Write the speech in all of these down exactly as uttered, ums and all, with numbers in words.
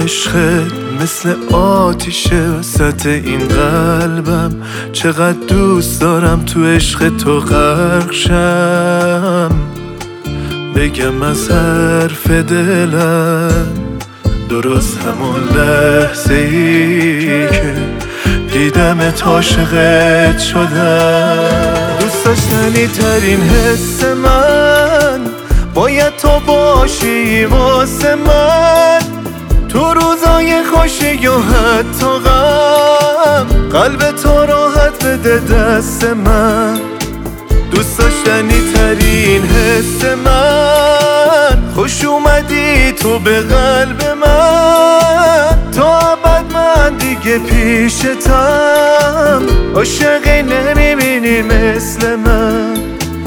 عشقت مثل آتیشه وسط این قلبم. چقدر دوست دارم تو عشق تو غرق شم، بگم از حرف دلم درست همون لحظه ای که دیدمت عاشقت شدم. دوست داشتنی ترین حس من باید تو باشی واسه من، تو روزای خوشی و حتی غم قلب تو راحت بده دست من. دوست داشتنی ترین حس من، خوش اومدی تو به قلب من، تا ابد من دیگه پیشتم، عاشقی نمیبینی مثل من.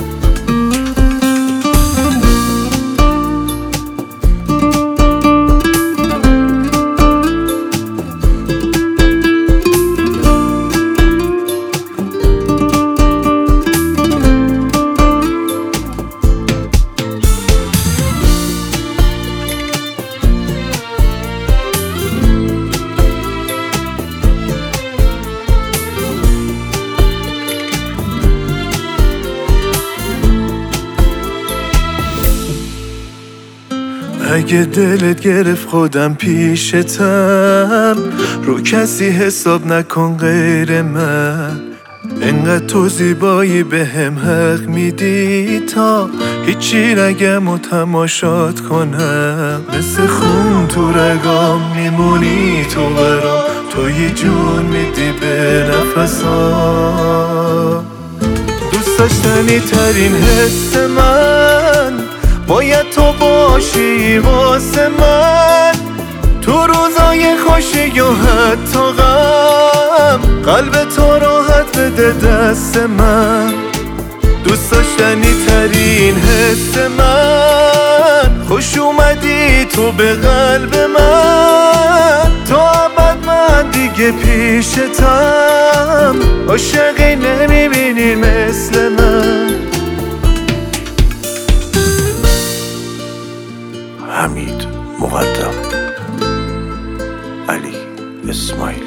اگه دلت گرفت خودم پیشتم، رو کسی حساب نکن غیر من. انقدر تو زیبایی به هم حق میدی تا هیچی نگم و تماشات کنم. مثل خون تو رگام میمونی تو برام، توی جون میدی به نفسام. دوست داشتنی ترین حس من باید تو باشی واسه من، تو روزای خوشی و حتی غم قلب تو راحت بده دست من. دوست داشتنی ترین حس من، خوش اومدی تو به قلب من، تا ابد من دیگه پیشتم، عاشقی نمیبینی مثل من. حمید مقدم، علی اسماعیل.